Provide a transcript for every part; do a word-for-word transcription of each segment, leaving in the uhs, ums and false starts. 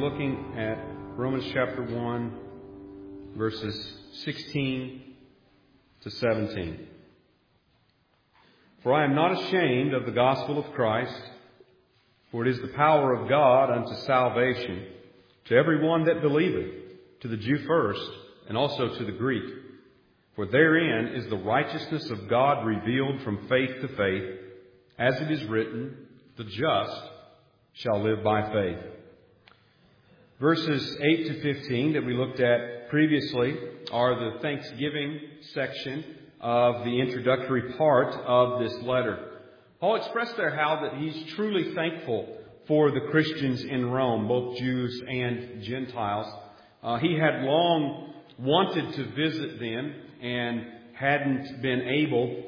looking at Romans chapter one, verses sixteen to seventeen. For I am not ashamed of the gospel of Christ, for it is the power of God unto salvation to every one that believeth, to the Jew first, and also to the Greek. For therein is the righteousness of God revealed from faith to faith, as it is written, the just shall live by faith. Verses eight to fifteen that we looked at previously are the Thanksgiving section of the introductory part of this letter. Paul expressed there how that he's truly thankful for the Christians in Rome, both Jews and Gentiles. Uh, he had long wanted to visit them and hadn't been able.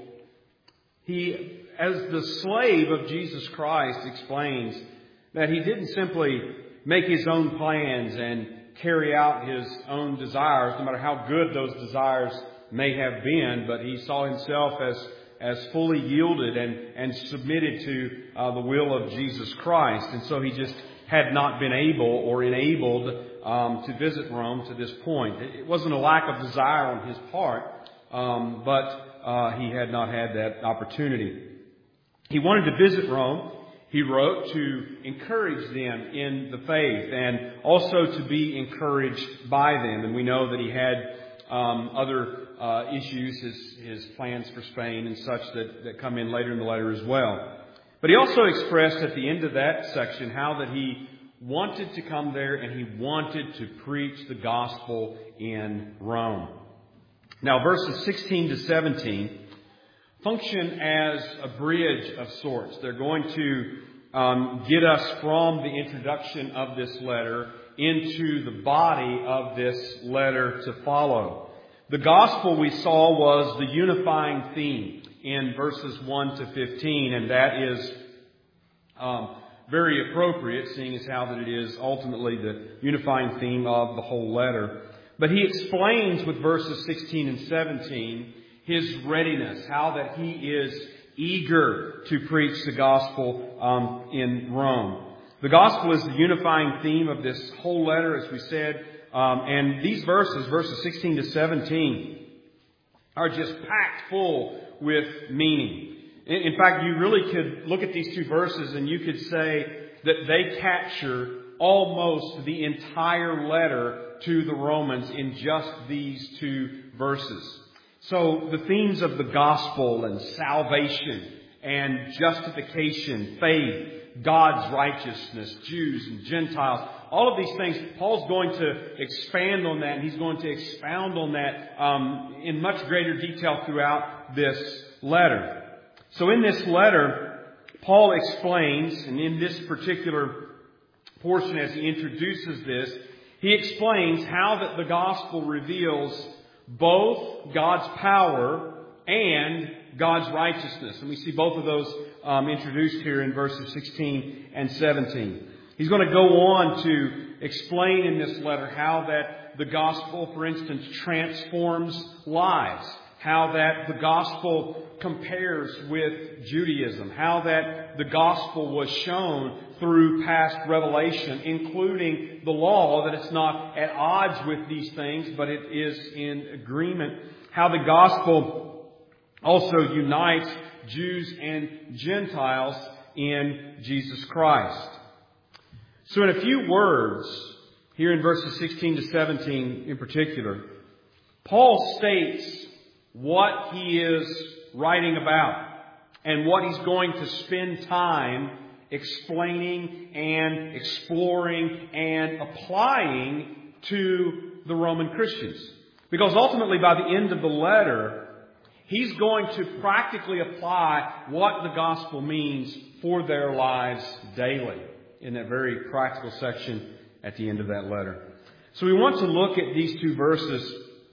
He, as the slave of Jesus Christ, explains that he didn't simply make his own plans and carry out his own desires, no matter how good those desires may have been, but he saw himself as as fully yielded and, and submitted to uh, the will of Jesus Christ. And so he just had not been able or enabled um, to visit Rome to this point. It wasn't a lack of desire on his part, um, but uh, he had not had that opportunity. He wanted to visit Rome. He wrote to encourage them in the faith and also to be encouraged by them. And we know that he had um, other uh, issues, his, his plans for Spain and such that, that come in later in the letter as well. But he also expressed at the end of that section how that he wanted to come there and he wanted to preach the gospel in Rome. Now, verses sixteen to seventeen function as a bridge of sorts. They're going to um, get us from the introduction of this letter into the body of this letter to follow. The gospel we saw was the unifying theme in verses one to fifteen, and that is um, very appropriate, seeing as how that it is ultimately the unifying theme of the whole letter. But he explains with verses sixteen and seventeen his readiness, how that he is eager to preach the gospel um, in Rome. The gospel is the unifying theme of this whole letter, as we said. Um, and these verses, verses sixteen to seventeen, are just packed full with meaning. In, in fact, you really could look at these two verses and you could say that they capture almost the entire letter to the Romans in just these two verses. So the themes of the gospel and salvation and justification, faith, God's righteousness, Jews and Gentiles, all of these things, Paul's going to expand on that, and he's going to expound on that um, in much greater detail throughout this letter. So in this letter, Paul explains, and in this particular portion as he introduces this, he explains how that the gospel reveals both God's power and God's righteousness. And we see both of those um, introduced here in verses sixteen and seventeen. He's going to go on to explain in this letter how that the gospel, for instance, transforms lives. How that the gospel compares with Judaism. How that the gospel was shown through past revelation, including the law, that it's not at odds with these things, but it is in agreement. How the gospel also unites Jews and Gentiles in Jesus Christ. So in a few words, here in verses sixteen to seventeen in particular, Paul states what he is writing about and what he's going to spend time explaining and exploring and applying to the Roman Christians. Because ultimately, by the end of the letter, he's going to practically apply what the gospel means for their lives daily in that very practical section at the end of that letter. So we want to look at these two verses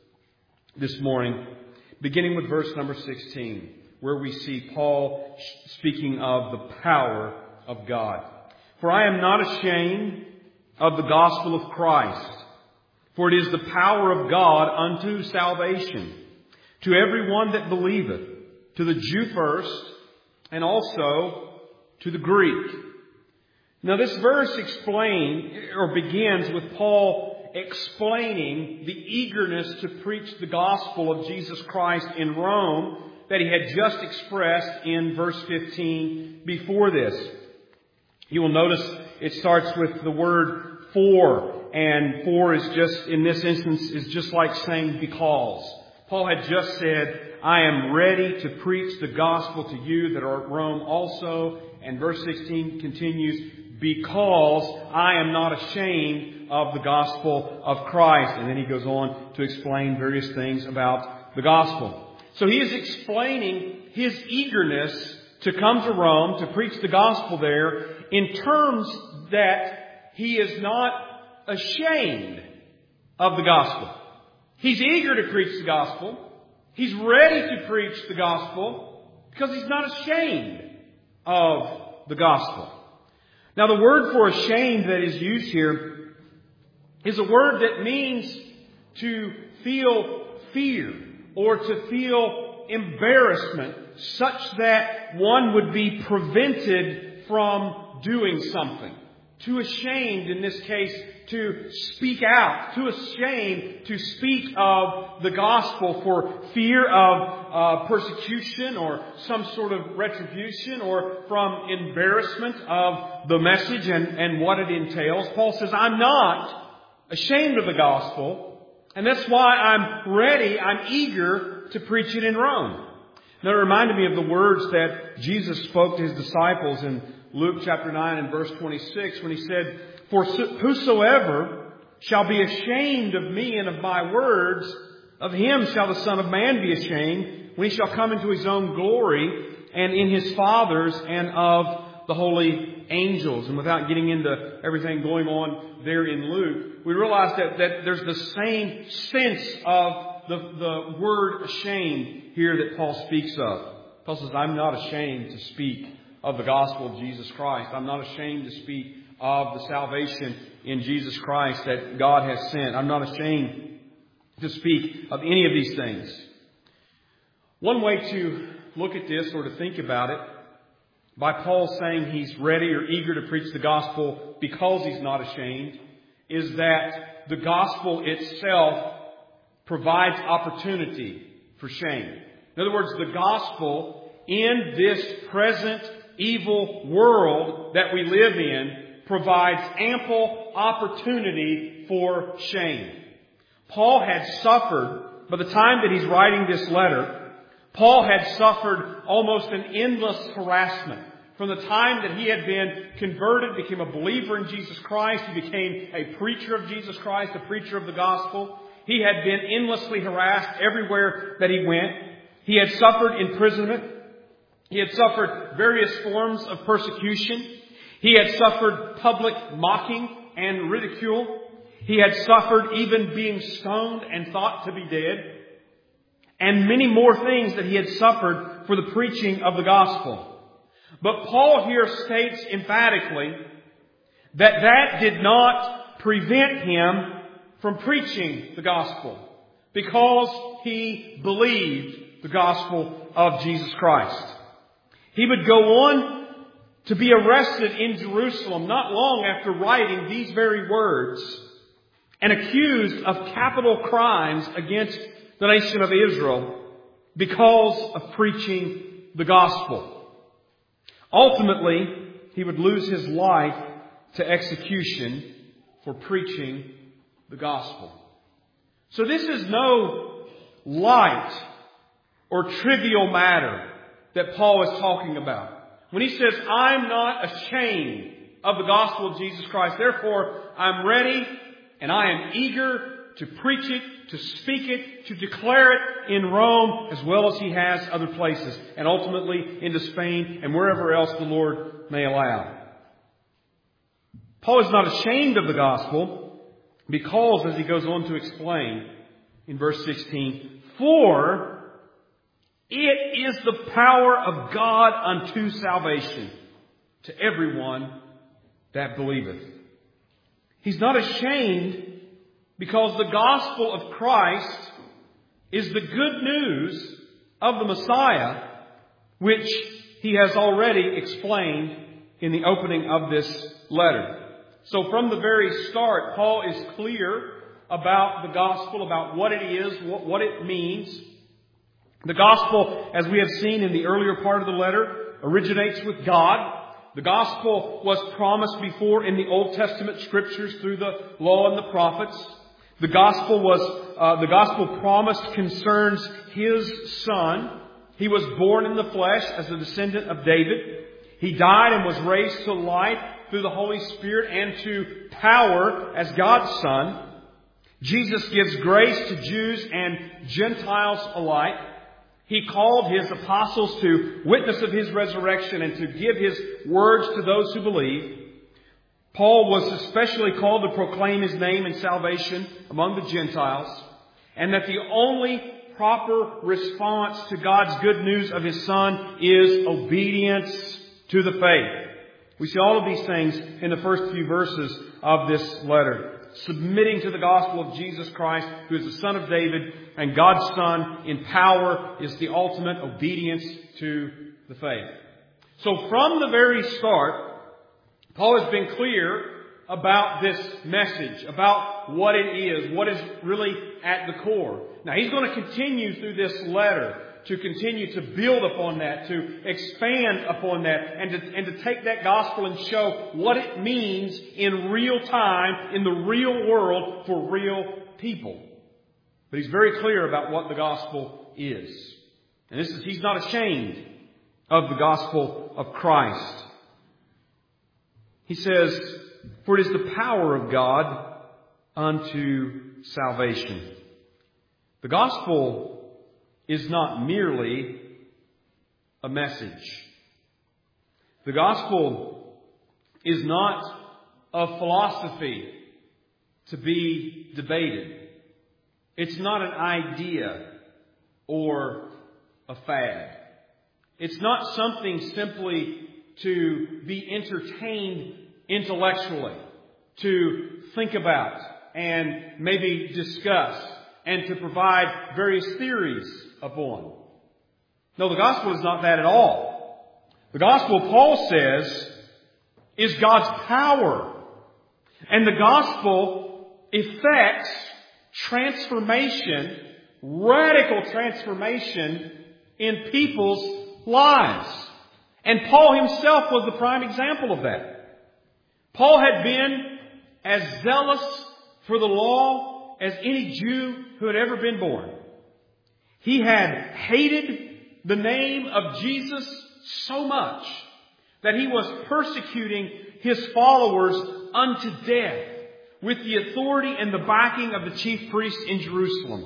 this morning, beginning with verse number sixteen, where we see Paul speaking of the power of God. For I am not ashamed of the gospel of Christ, for it is the power of God unto salvation to every one that believeth, to the Jew first, and also to the Greek. Now this verse explains, or begins with Paul explaining the eagerness to preach the gospel of Jesus Christ in Rome that he had just expressed in verse fifteen before this. You will notice it starts with the word for, and for is just, in this instance, is just like saying because. Paul had just said, I am ready to preach the gospel to you that are at Rome also. And verse sixteen continues, because I am not ashamed of the gospel of Christ. And then he goes on to explain various things about the gospel. So he is explaining his eagerness to come to Rome, to preach the gospel there, in terms that he is not ashamed of the gospel. He's eager to preach the gospel. He's ready to preach the gospel because he's not ashamed of the gospel. Now, the word for ashamed that is used here is a word that means to feel fear or to feel embarrassment such that one would be prevented from doing something. Too ashamed, in this case, to speak out. Too ashamed to speak of the gospel for fear of uh, persecution or some sort of retribution or from embarrassment of the message and, and what it entails. Paul says, I'm not ashamed of the gospel, and that's why I'm ready, I'm eager to preach it in Rome. Now, it reminded me of the words that Jesus spoke to his disciples in Luke chapter nine and verse twenty-six when he said, for whosoever shall be ashamed of me and of my words, of him shall the Son of Man be ashamed when he shall come into his own glory and in his Father's and of the holy angels. And without getting into everything going on there in Luke, we realize that, that there's the same sense of the, the word ashamed here that Paul speaks of. Paul says, I'm not ashamed to speak of the gospel of Jesus Christ. I'm not ashamed to speak of the salvation in Jesus Christ that God has sent. I'm not ashamed to speak of any of these things. One way to look at this or to think about it, by Paul saying he's ready or eager to preach the gospel because he's not ashamed, is that the gospel itself provides opportunity for shame. In other words, the gospel in this present evil world that we live in provides ample opportunity for shame. Paul had suffered, by the time that he's writing this letter, Paul had suffered almost an endless harassment. From the time that he had been converted, became a believer in Jesus Christ, he became a preacher of Jesus Christ, a preacher of the gospel. He had been endlessly harassed everywhere that he went. He had suffered imprisonment. He had suffered various forms of persecution. He had suffered public mocking and ridicule. He had suffered even being stoned and thought to be dead. And many more things that he had suffered for the preaching of the gospel. But Paul here states emphatically that that did not prevent him from preaching the gospel, because he believed the gospel of Jesus Christ. He would go on to be arrested in Jerusalem not long after writing these very words and accused of capital crimes against the nation of Israel because of preaching the gospel. Ultimately, he would lose his life to execution for preaching the gospel. So this is no light or trivial matter that Paul is talking about. When he says, I'm not ashamed of the gospel of Jesus Christ, therefore I'm ready and I am eager to preach it, to speak it, to declare it in Rome as well as he has other places, and ultimately into Spain and wherever else the Lord may allow. Paul is not ashamed of the gospel because, as he goes on to explain in verse sixteen, for it is the power of God unto salvation to everyone that believeth. He's not ashamed because the gospel of Christ is the good news of the Messiah, which he has already explained in the opening of this letter. So from the very start, Paul is clear about the gospel, about what it is, what, what it means. The gospel, as we have seen in the earlier part of the letter, originates with God. The gospel was promised before in the Old Testament scriptures through the law and the prophets. The gospel was, uh, the gospel promised concerns His Son. He was born in the flesh as a descendant of David. He died and was raised to life through the Holy Spirit and to power as God's Son. Jesus gives grace to Jews and Gentiles alike. He called His apostles to witness of His resurrection and to give His words to those who believe. Paul was especially called to proclaim His name and salvation among the Gentiles, and that the only proper response to God's good news of His Son is obedience to the faith. We see all of these things in the first few verses of this letter. Submitting to the gospel of Jesus Christ, who is the Son of David and God's Son in power, is the ultimate obedience to the faith. So from the very start, Paul has been clear about this message, about what it is, what is really at the core. Now he's going to continue through this letter to continue to build upon that, to expand upon that, and to, and to take that gospel and show what it means in real time, in the real world, for real people. But he's very clear about what the gospel is. And this is, he's not ashamed of the gospel of Christ. He says, "For it is the power of God unto salvation." The gospel is not merely a message. The gospel is not a philosophy to be debated. It's not an idea or a fad. It's not something simply to be entertained intellectually, to think about and maybe discuss, and to provide various theories upon. No, the gospel is not that at all. The gospel, Paul says, is God's power. And the gospel effects transformation, radical transformation in people's lives. And Paul himself was the prime example of that. Paul had been as zealous for the law as any Jew who had ever been born. He had hated the name of Jesus so much that he was persecuting his followers unto death with the authority and the backing of the chief priests in Jerusalem.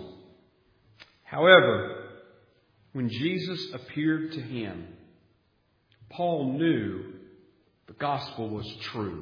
However, when Jesus appeared to him, Paul knew the gospel was true.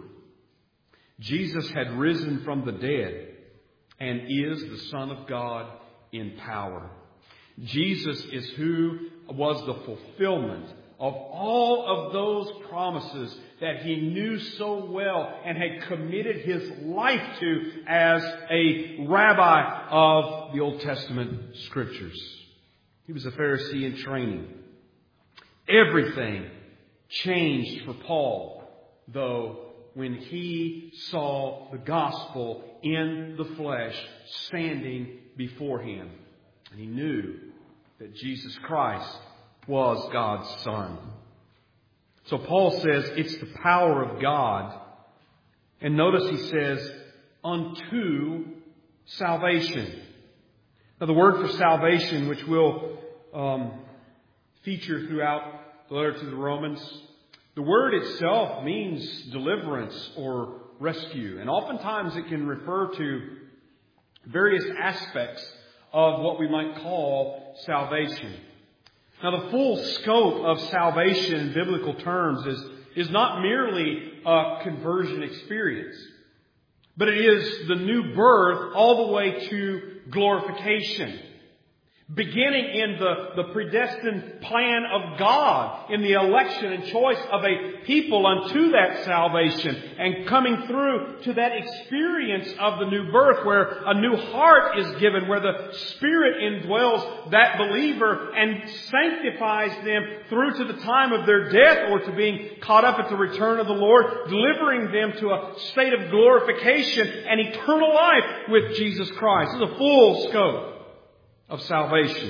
Jesus had risen from the dead and is the Son of God in power. Jesus is who was the fulfillment of all of those promises that he knew so well and had committed his life to as a rabbi of the Old Testament Scriptures. He was a Pharisee in training. Everything changed for Paul, though, when he saw the gospel in the flesh standing before him. And he knew that Jesus Christ was God's Son. So Paul says it's the power of God. And notice he says, unto salvation. Now the word for salvation, which will um, feature throughout the letter to the Romans, the word itself means deliverance or rescue. And oftentimes it can refer to various aspects of what we might call salvation. Now the full scope of salvation in biblical terms is, is not merely a conversion experience, but it is the new birth all the way to glorification. Beginning in the, the predestined plan of God, in the election and choice of a people unto that salvation, and coming through to that experience of the new birth where a new heart is given, where the Spirit indwells that believer and sanctifies them through to the time of their death or to being caught up at the return of the Lord, delivering them to a state of glorification and eternal life with Jesus Christ. This is a full scope of salvation.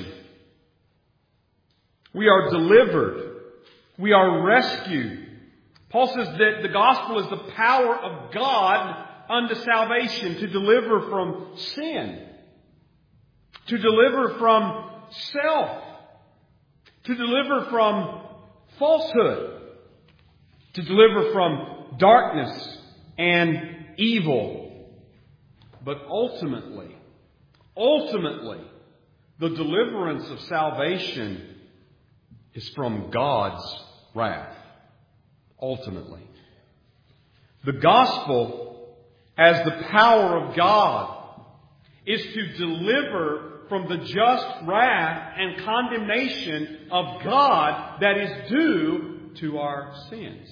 We are delivered. We are rescued. Paul says that the gospel is the power of God unto salvation, to deliver from sin, to deliver from self, to deliver from falsehood, to deliver from darkness and evil. But ultimately, ultimately, the deliverance of salvation is from God's wrath. Ultimately. The gospel, as the power of God, is to deliver from the just wrath and condemnation of God that is due to our sins.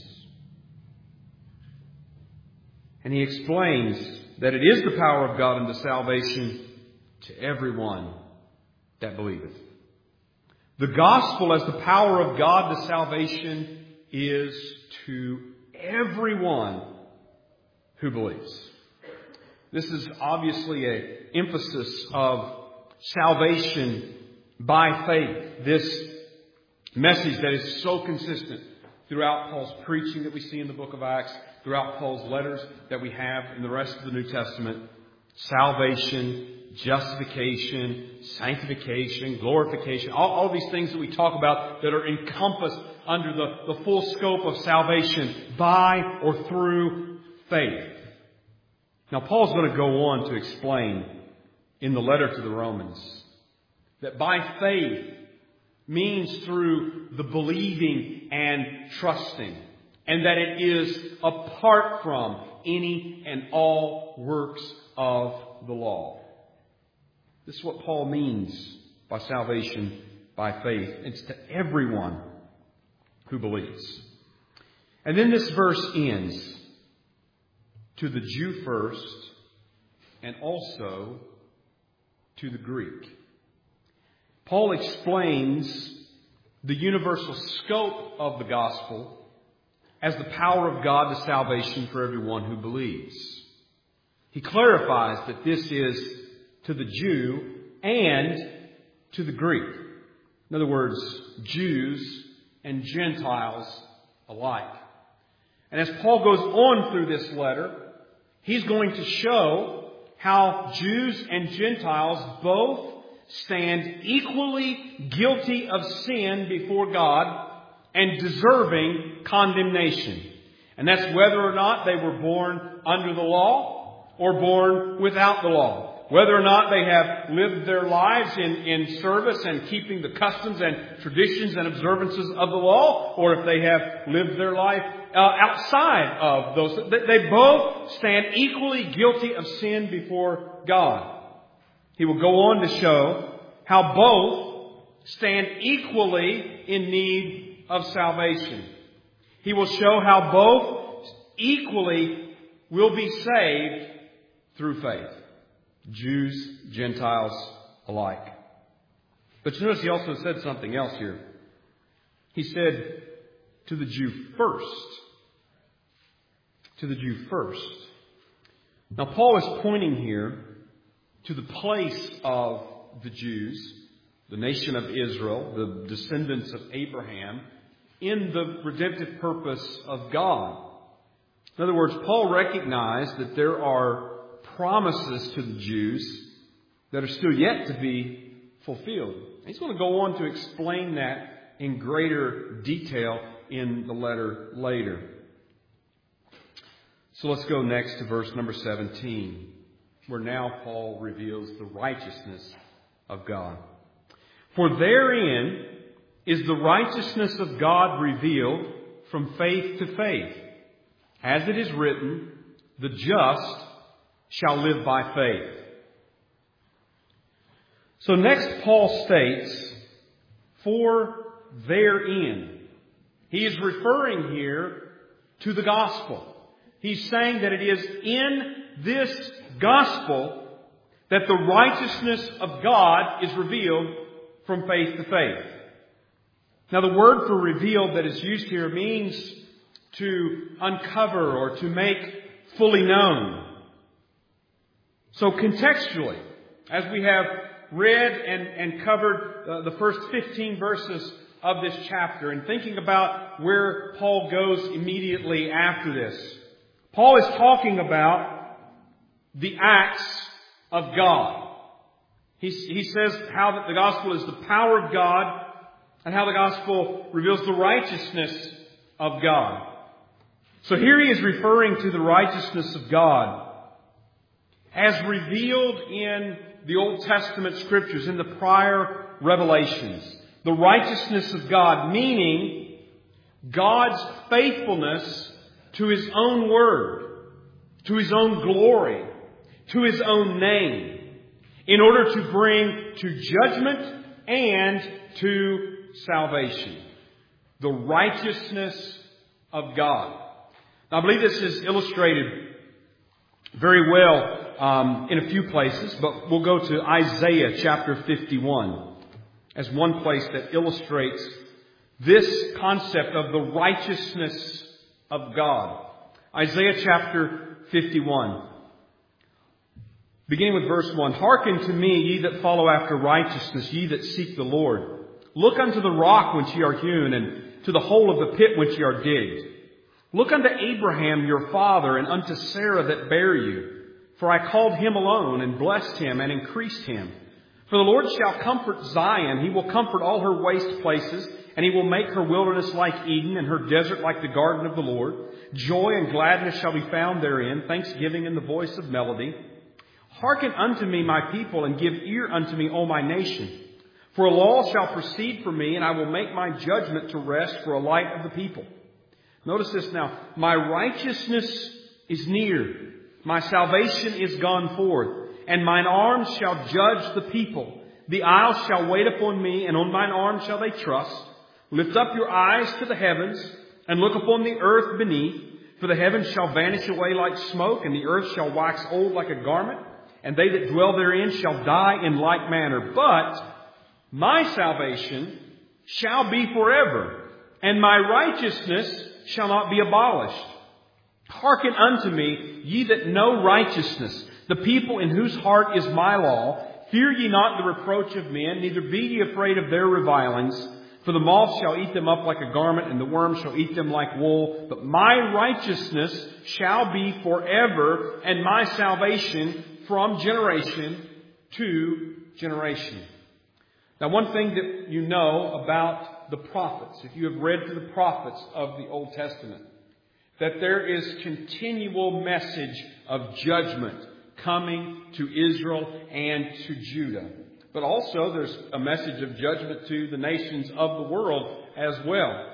And he explains that it is the power of God unto salvation to everyone that believeth. The gospel as the power of God to salvation is to everyone who believes. This is obviously an emphasis of salvation by faith. This message that is so consistent throughout Paul's preaching that we see in the book of Acts, throughout Paul's letters that we have in the rest of the New Testament. Salvation, justification, sanctification, glorification, all, all these things that we talk about that are encompassed under the, the full scope of salvation by or through faith. Now, Paul's going to go on to explain in the letter to the Romans that by faith means through the believing and trusting, and that it is apart from any and all works of the law. This is what Paul means by salvation by faith. It's to everyone who believes. And then this verse ends, to the Jew first and also to the Greek. Paul explains the universal scope of the gospel as the power of God to salvation for everyone who believes. He clarifies that this is to the Jew and to the Greek. In other words, Jews and Gentiles alike. And as Paul goes on through this letter, he's going to show how Jews and Gentiles both stand equally guilty of sin before God and deserving condemnation. And that's whether or not they were born under the law or born without the law. Whether or not they have lived their lives in, in service and keeping the customs and traditions and observances of the law, or if they have lived their life uh, outside of those. They both stand equally guilty of sin before God. He will go on to show how both stand equally in need of salvation. He will show how both equally will be saved through faith. Jews, Gentiles alike. But you notice he also said something else here. He said, to the Jew first. To the Jew first. Now Paul is pointing here to the place of the Jews, the nation of Israel, the descendants of Abraham, in the redemptive purpose of God. In other words, Paul recognized that there are promises to the Jews that are still yet to be fulfilled. He's going to go on to explain that in greater detail in the letter later. So let's go next to verse number seventeen, where now Paul reveals the righteousness of God. For therein is the righteousness of God revealed from faith to faith. As it is written, the just shall live by faith. So next Paul states, for therein. He is referring here to the gospel. He's saying that it is in this gospel that the righteousness of God is revealed from faith to faith. Now the word for revealed that is used here means to uncover or to make fully known. So contextually, as we have read and, and covered uh, the first fifteen verses of this chapter and thinking about where Paul goes immediately after this, Paul is talking about the acts of God. He, he says how that the gospel is the power of God and how the gospel reveals the righteousness of God. So here he is referring to the righteousness of God as revealed in the Old Testament scriptures, in the prior revelations. The righteousness of God, meaning God's faithfulness to His own word, to His own glory, to His own name, in order to bring to judgment and to salvation. The righteousness of God. Now, I believe this is illustrated very well um, in a few places, but we'll go to Isaiah chapter fifty-one as one place that illustrates this concept of the righteousness of God. Isaiah chapter fifty-one. Beginning with verse one. Hearken to me, ye that follow after righteousness, ye that seek the Lord. Look unto the rock whence ye are hewn, and to the hole of the pit whence ye are digged. Look unto Abraham your father, and unto Sarah that bare you. For I called him alone, and blessed him, and increased him. For the Lord shall comfort Zion, He will comfort all her waste places, and He will make her wilderness like Eden, and her desert like the garden of the Lord. Joy and gladness shall be found therein, thanksgiving in the voice of melody. Hearken unto me, my people, and give ear unto me, O my nation. For a law shall proceed from me, and I will make my judgment to rest for a light of the people. Notice this now. My righteousness is near. My salvation is gone forth. And mine arm shall judge the people. The isles shall wait upon me, and on mine arm shall they trust. Lift up your eyes to the heavens, and look upon the earth beneath. For the heavens shall vanish away like smoke, and the earth shall wax old like a garment. And they that dwell therein shall die in like manner. But my salvation shall be forever, and my righteousness shall not be abolished. Hearken unto me, ye that know righteousness, the people in whose heart is my law. Fear ye not the reproach of men, neither be ye afraid of their revilings. For the moth shall eat them up like a garment, and the worm shall eat them like wool. But my righteousness shall be forever, and my salvation from generation to generation. Now, one thing that you know about the prophets, if you have read through the prophets of the Old Testament, that there is continual message of judgment coming to Israel and to Judah. But also there's a message of judgment to the nations of the world as well.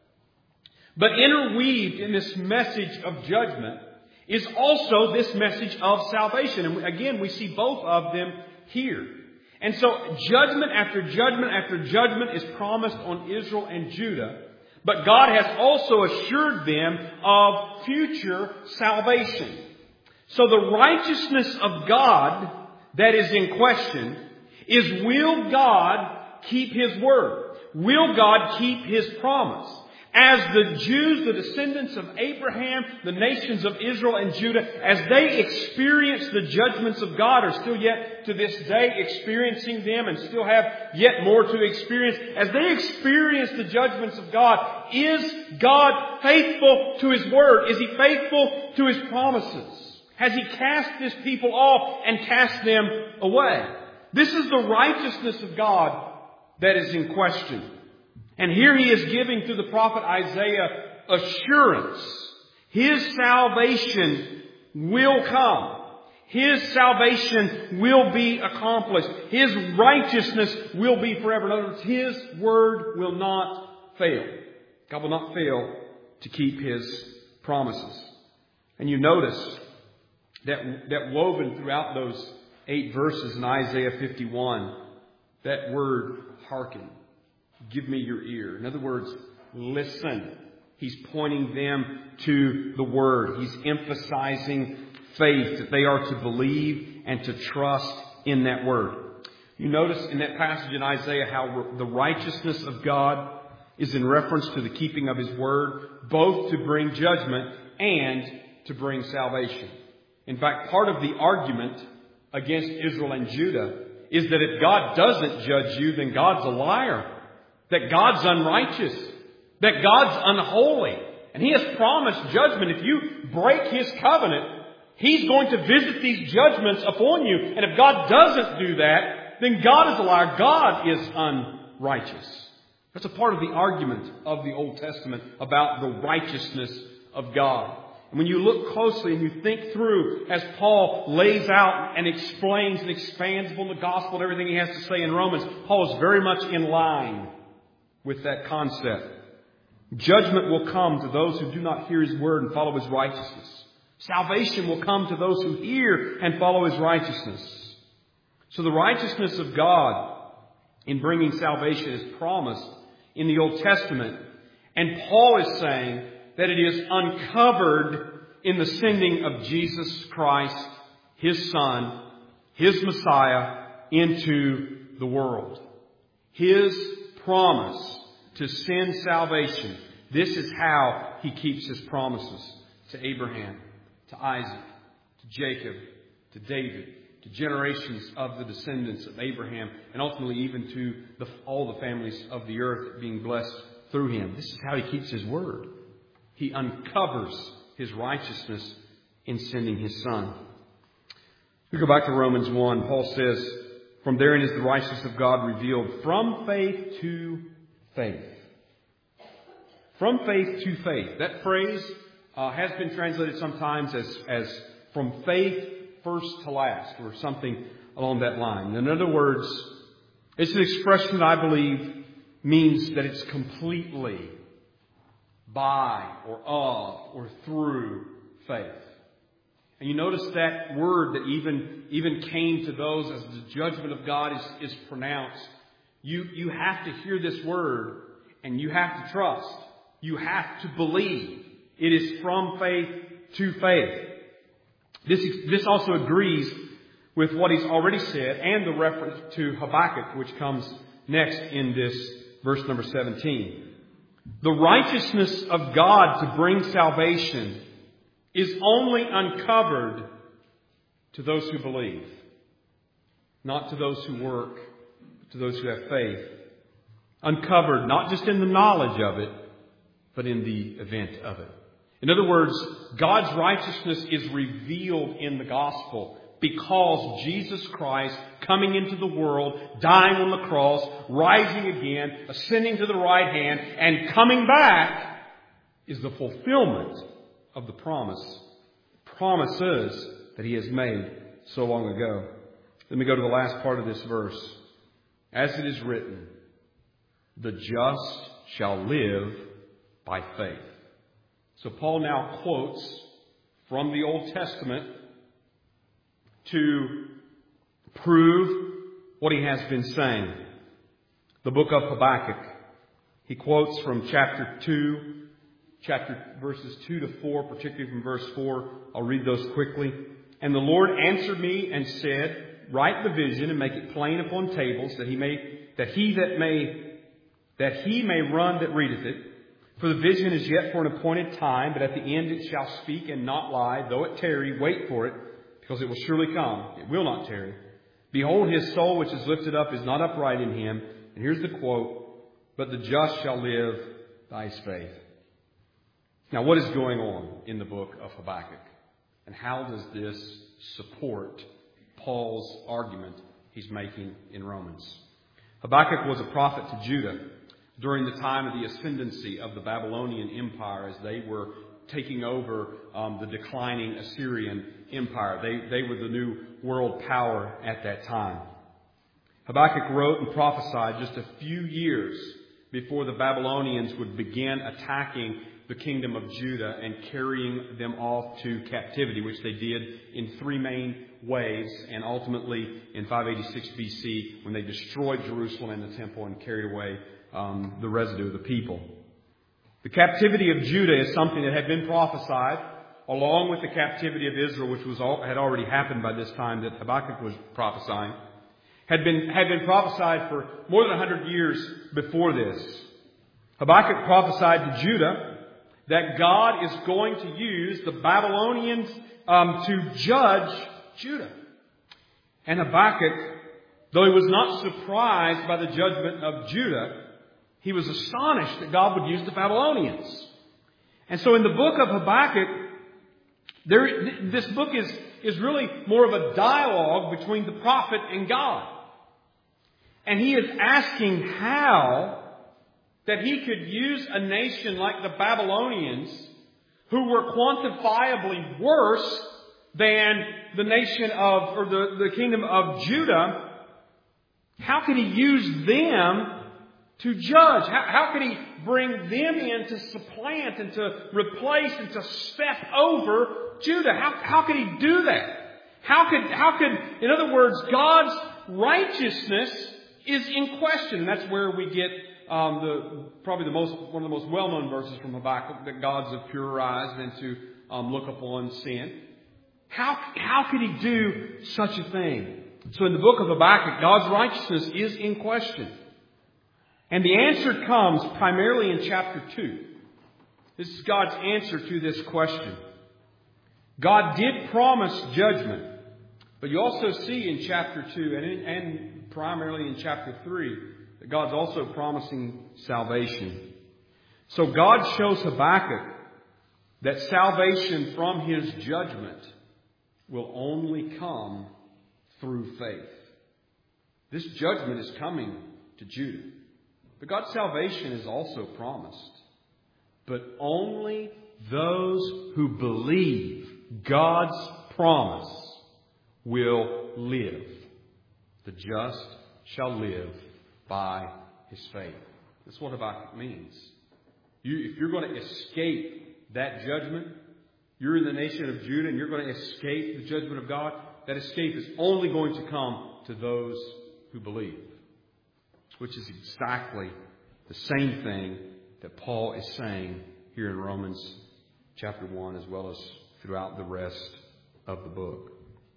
But interweaved in this message of judgment is also this message of salvation. And again, we see both of them here. And so judgment after judgment after judgment is promised on Israel and Judah. But God has also assured them of future salvation. So the righteousness of God that is in question is, will God keep His word? Will God keep His promise? As the Jews, the descendants of Abraham, the nations of Israel and Judah, as they experience the judgments of God, are still yet to this day experiencing them and still have yet more to experience. As they experience the judgments of God, is God faithful to His word? Is He faithful to His promises? Has He cast His people off and cast them away? This is the righteousness of God that is in question. And here He is giving through the prophet Isaiah assurance. His salvation will come. His salvation will be accomplished. His righteousness will be forever. In other words, His word will not fail. God will not fail to keep His promises. And you notice that, that woven throughout those eight verses in Isaiah fifty-one That word, hearken, give me your ear. In other words, listen. He's pointing them to the Word. He's emphasizing faith, that they are to believe and to trust in that Word. You notice in that passage in Isaiah how the righteousness of God is in reference to the keeping of His Word, both to bring judgment and to bring salvation. In fact, part of the argument against Israel and Judah is that if God doesn't judge you, then God's a liar. That God's unrighteous. That God's unholy. And He has promised judgment. If you break His covenant, He's going to visit these judgments upon you. And if God doesn't do that, then God is a liar. God is unrighteous. That's a part of the argument of the Old Testament about the righteousness of God. And when you look closely and you think through, as Paul lays out and explains and expands upon the gospel and everything he has to say in Romans, Paul is very much in line with that concept. Judgment will come to those who do not hear His word and follow His righteousness. Salvation will come to those who hear and follow His righteousness. So the righteousness of God in bringing salvation is promised in the Old Testament. And Paul is saying that it is uncovered in the sending of Jesus Christ, His Son, His Messiah, into the world. His promise to send salvation. This is how He keeps His promises to Abraham, to Isaac, to Jacob, to David, to generations of the descendants of Abraham, and ultimately even to the, all the families of the earth being blessed through him. This is how He keeps His word. He uncovers His righteousness in sending His Son. We go back to Romans one. Paul says, "From therein is the righteousness of God revealed, from faith to faith." From faith to faith. That phrase uh, has been translated sometimes as, as from faith first to last, or something along that line. In other words, it's an expression that I believe means that it's completely by or of or through faith. And you notice that word that even, even came to those as the judgment of God is, is pronounced. You, you have to hear this word and you have to trust. You have to believe. It is from faith to faith. This, this also agrees with what he's already said and the reference to Habakkuk, which comes next in this verse number seventeen. The righteousness of God to bring salvation is only uncovered to those who believe, not to those who work, but to those who have faith. Uncovered not just in the knowledge of it, but in the event of it. In other words, God's righteousness is revealed in the gospel because Jesus Christ coming into the world, dying on the cross, rising again, ascending to the right hand, and coming back is the fulfillment of the promise, promises that He has made so long ago. Let me go to the last part of this verse. As it is written, the just shall live by faith. So Paul now quotes from the Old Testament to prove what he has been saying. The book of Habakkuk. He quotes from chapter two, chapter verses two to four, particularly from verse four. I'll read those quickly. "And the Lord answered me and said, Write the vision and make it plain upon tables, that he may that he that may that he may run that readeth it. For the vision is yet for an appointed time, but at the end it shall speak and not lie. Though it tarry, wait for it, because it will surely come. It will not tarry. Behold, his soul which is lifted up is not upright in him." And here's the quote, "But the just shall live by his faith." Now, what is going on in the book of Habakkuk? And how does this support Paul's argument he's making in Romans? Habakkuk was a prophet to Judah during the time of the ascendancy of the Babylonian Empire, as they were taking over um, the declining Assyrian Empire. They, they were the new world power at that time. Habakkuk wrote and prophesied just a few years before the Babylonians would begin attacking the kingdom of Judah and carrying them off to captivity, which they did in three main waves, and ultimately in five eighty-six B C when they destroyed Jerusalem and the temple and carried away um, the residue of the people. The captivity of Judah is something that had been prophesied along with the captivity of Israel, which was all, had already happened by this time that Habakkuk was prophesying, had been, had been prophesied for more than one hundred years before this. Habakkuk prophesied to Judah that God is going to use the Babylonians um, to judge Judah. And Habakkuk, though he was not surprised by the judgment of Judah, he was astonished that God would use the Babylonians. And so in the book of Habakkuk, there, this book is, is really more of a dialogue between the prophet and God. And he is asking how that he could use a nation like the Babylonians, who were quantifiably worse than the nation of, or the, the kingdom of Judah. How could he use them to judge? How, how could he bring them in to supplant and to replace and to step over Judah? How, how could he do that? How could, how could, in other words, God's righteousness is in question. That's where we get um, the probably the most one of the most well-known verses from Habakkuk, that God's of purer eyes than to um, look upon sin. How how could he do such a thing? So in the book of Habakkuk, God's righteousness is in question. And the answer comes primarily in chapter two. This is God's answer to this question. God did promise judgment, but you also see in chapter two and, in, and primarily in chapter three that God's also promising salvation. So God shows Habakkuk that salvation from His judgment will only come through faith. This judgment is coming to Judah. But God's salvation is also promised. But only those who believe God's promise will live. The just shall live by his faith. That's what Habakkuk means. You, if you're going to escape that judgment, you're in the nation of Judah and you're going to escape the judgment of God, that escape is only going to come to those who believe. Which is exactly the same thing that Paul is saying here in Romans chapter one, as well as throughout the rest of the book.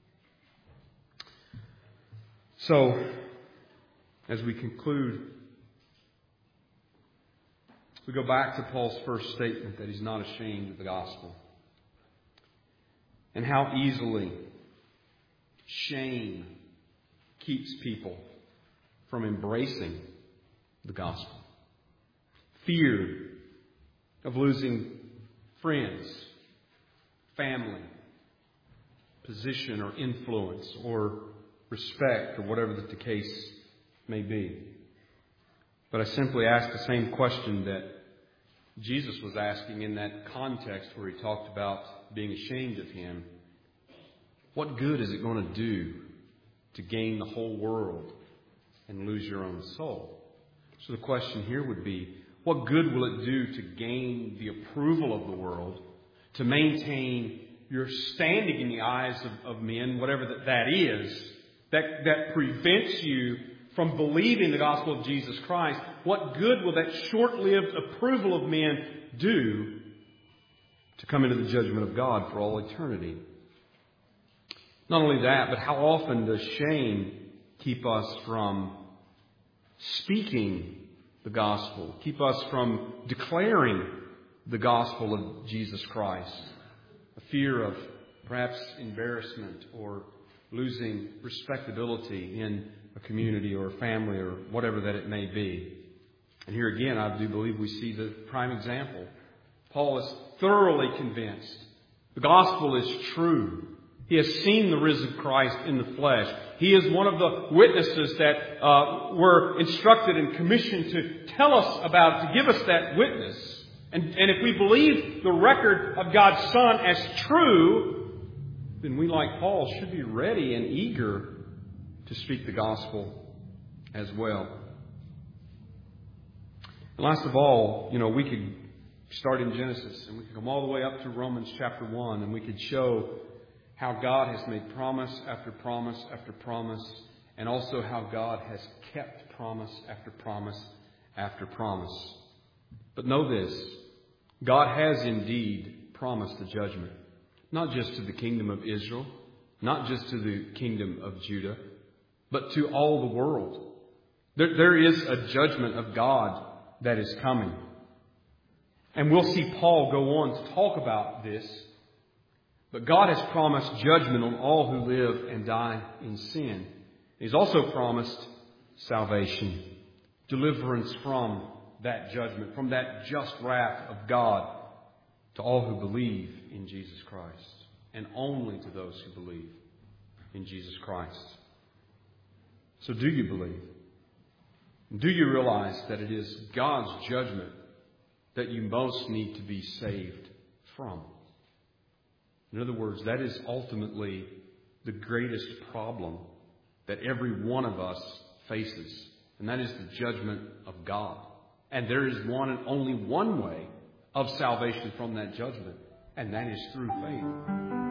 So, as we conclude, we go back to Paul's first statement that he's not ashamed of the gospel. And how easily shame keeps people from embracing the gospel. Fear of losing friends, family, position or influence or respect or whatever that the case may be. But I simply ask the same question that Jesus was asking in that context where he talked about being ashamed of Him. What good is it going to do to gain the whole world and lose your own soul? So the question here would be, what good will it do to gain the approval of the world, to maintain your standing in the eyes of, of men, whatever that, that is, that, that prevents you from believing the gospel of Jesus Christ? What good will that short-lived approval of men do to come into the judgment of God for all eternity? Not only that, but how often does shame keep us from speaking the gospel, keep us from declaring the gospel of Jesus Christ? A fear of perhaps embarrassment or losing respectability in a community or a family or whatever that it may be. And here again, I do believe we see the prime example. Paul is thoroughly convinced the gospel is true. He has seen the risen Christ in the flesh. He is one of the witnesses that uh, were instructed and commissioned to tell us about, to give us that witness. And, and if we believe the record of God's Son as true, then we, like Paul, should be ready and eager to speak the gospel as well. And last of all, you know, we could start in Genesis and we could come all the way up to Romans chapter one, and we could show how God has made promise after promise after promise, and also how God has kept promise after promise after promise. But know this, God has indeed promised the judgment, not just to the kingdom of Israel, not just to the kingdom of Judah, but to all the world. There, there is a judgment of God that is coming. And we'll see Paul go on to talk about this. But God has promised judgment on all who live and die in sin. He's also promised salvation, deliverance from that judgment, from that just wrath of God to all who believe in Jesus Christ, and only to those who believe in Jesus Christ. So do you believe? Do you realize that it is God's judgment that you most need to be saved from? In other words, that is ultimately the greatest problem that every one of us faces, and that is the judgment of God. And there is one and only one way of salvation from that judgment, and that is through faith.